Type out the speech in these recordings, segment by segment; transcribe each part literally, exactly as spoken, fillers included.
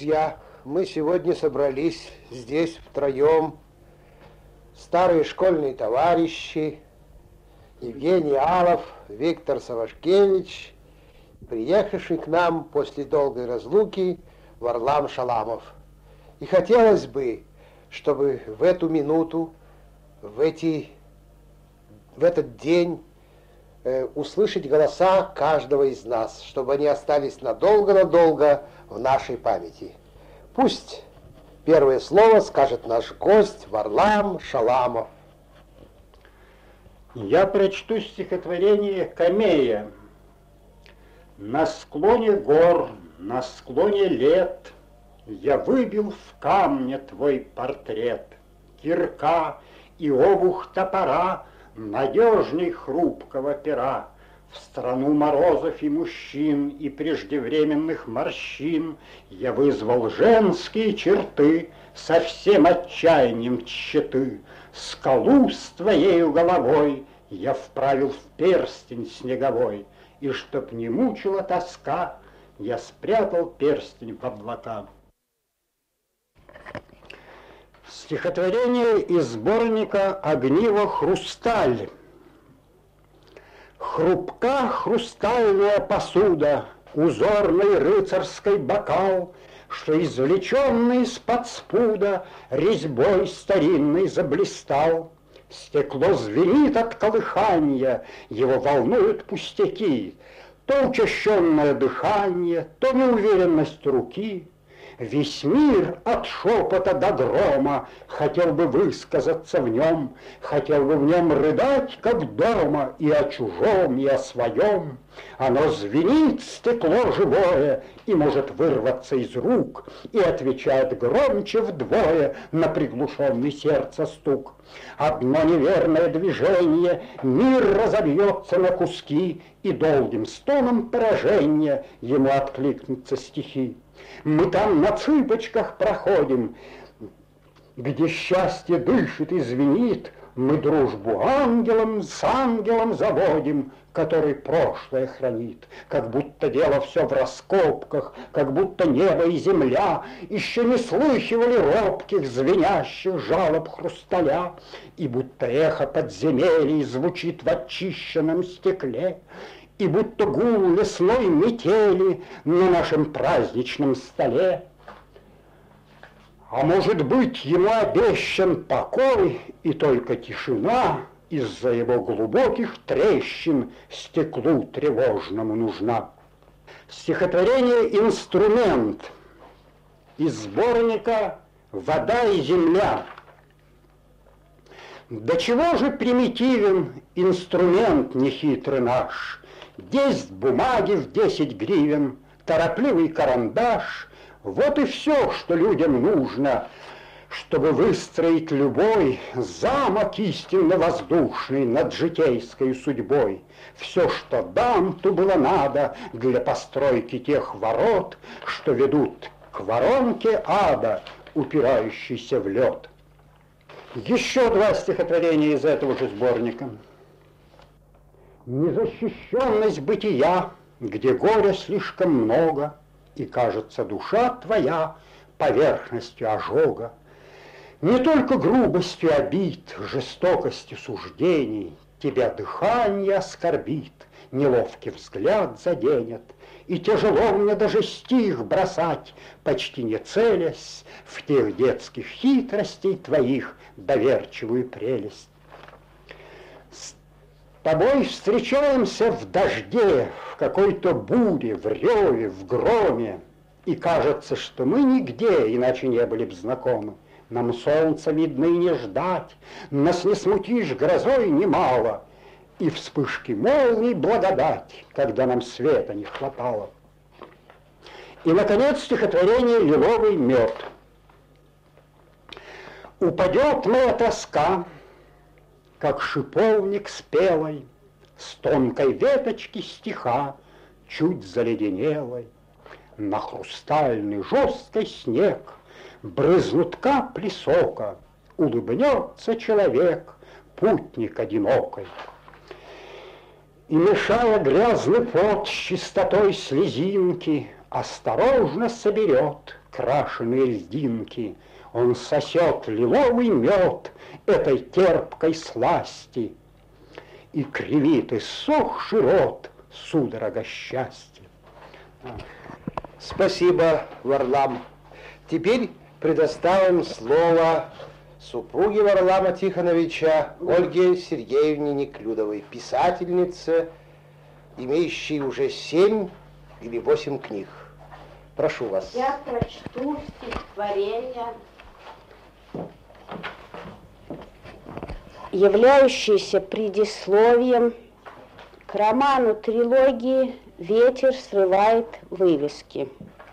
Друзья, мы сегодня собрались здесь втроем. Старые школьные товарищи, Евгений Алов, Виктор Савашкевич, приехавший к нам после долгой разлуки Варлам Шаламов. И хотелось бы, чтобы в эту минуту, в, эти, в этот день э, услышать голоса каждого из нас, чтобы они остались надолго-надолго в нашей памяти. Пусть первое слово скажет наш гость Варлам Шаламов. Я прочту стихотворение Камея. На склоне гор, на склоне лет я выбил в камне твой портрет. Кирка и обух топора, надежней хрупкого пера. В страну морозов и мужчин, и преждевременных морщин я вызвал женские черты со всем отчаянием тщеты. Скалу с твоею головой я вправил в перстень снеговой, и чтоб не мучила тоска, я спрятал перстень в облака. Стихотворение из сборника «Огниво хрусталь». Хрупка хрустальная посуда, узорный рыцарский бокал, что извлеченный из-под спуда резьбой старинной заблистал. Стекло звенит от колыханья, его волнуют пустяки, то учащенное дыхание, то неуверенность руки. Весь мир от шепота до грома хотел бы высказаться в нем, хотел бы в нем рыдать, как дома, и о чужом, и о своем. Оно звенит, стекло живое, и может вырваться из рук, и отвечает громче вдвое на приглушенный сердце стук. Одно неверное движение, мир разобьется на куски, и долгим стоном поражения ему откликнутся стихи. Мы там на цыпочках проходим, где счастье дышит и звенит. Мы дружбу ангелом с ангелом заводим, который прошлое хранит. Как будто дело все в раскопках, как будто небо и земля еще не слыхивали робких, звенящих жалоб хрусталя, и будто эхо подземелий звучит в очищенном стекле, и будто гул лесной метели на нашем праздничном столе. А может быть, ему обещан покой, и только тишина из-за его глубоких трещин стеклу тревожному нужна. Стихотворение «Инструмент» из сборника «Вода и земля». До чего же примитивен инструмент нехитрый наш? Десять бумаги в десять гривен, торопливый карандаш. Вот и все, что людям нужно, чтобы выстроить любой замок истинно воздушный над житейской судьбой. Все, что Данту было надо для постройки тех ворот, что ведут к воронке ада, упирающейся в лед. Еще два стихотворения из этого же сборника. Незащищенность бытия, где горя слишком много, и кажется душа твоя поверхностью ожога. Не только грубостью обид, жестокостью суждений тебя дыхание оскорбит, неловкий взгляд заденет, и тяжело мне даже стих бросать, почти не целясь в тех детских хитростей твоих доверчивую прелесть. С тобой встречаемся в дожде, в какой-то буре, в реве, в громе, и кажется, что мы нигде иначе не были б знакомы. Нам солнца видно и не ждать, нас не смутишь грозой немало, и вспышки молний благодать, когда нам света не хватало. И, наконец, стихотворение «Лиловый мед». Упадет моя тоска, как шиповник спелый, с тонкой веточки стиха, чуть заледенелой. На хрустальный жесткий снег брызнут капли сока, улыбнется человек, путник одинокой. И, мешая грязный пот с чистотой слезинки, осторожно соберет крашеные льдинки. Он сосет лиловый мед этой терпкой сласти и кривит иссохший рот судорога счастья. Спасибо, Варлам. Теперь предоставим слово супруге Варлама Тихоновича Ольге Сергеевне Неклюдовой, писательнице, имеющей уже семь или восемь книг. Прошу вас. Я прочту стихотворение, являющееся предисловием к роману трилогии «Ветер срывает вывески».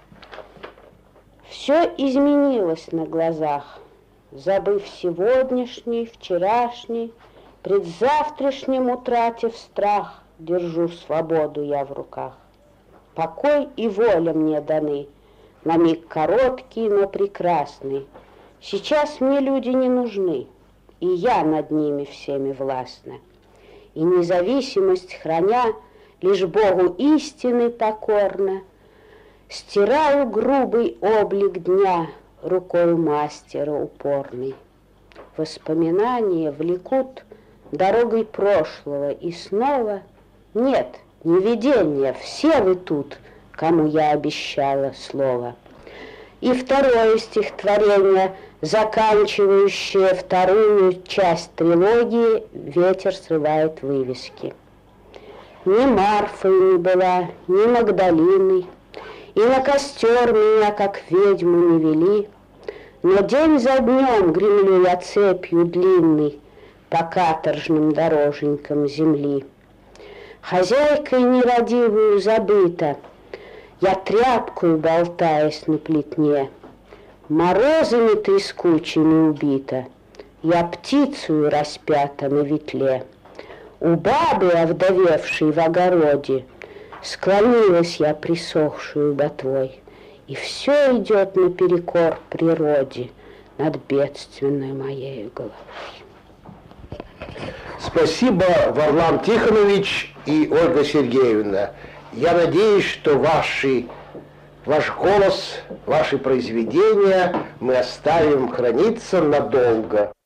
Все изменилось на глазах, забыв сегодняшний, вчерашний, предзавтрашним утратив страх, держу свободу я в руках. Покой и воля мне даны, на миг короткий, но прекрасный. Сейчас мне люди не нужны, и я над ними всеми властна. И независимость храня, лишь Богу истины покорно, стираю грубый облик дня рукой мастера упорной. Воспоминания влекут дорогой прошлого, и снова нет, не видение, все вы тут, кому я обещала слово. И второе стихотворение, заканчивающее вторую часть трилогии «Ветер срывает вывески». Ни Марфой не была, ни Магдалиной, и на костер меня, как ведьму, не вели, но день за днем гремлю я цепью длинной по каторжным дороженькам земли. Хозяйкой нерадивую забыта, я тряпкою болтаясь на плетне, морозами трескучими убита, я птицею распята на ветле. У бабы, овдовевшей в огороде, склонилась я присохшую ботвой, и все идет наперекор природе над бедственной моей головой. Спасибо, Варлам Тихонович и Ольга Сергеевна. Я надеюсь, что ваши, ваш голос, ваши произведения мы оставим храниться надолго.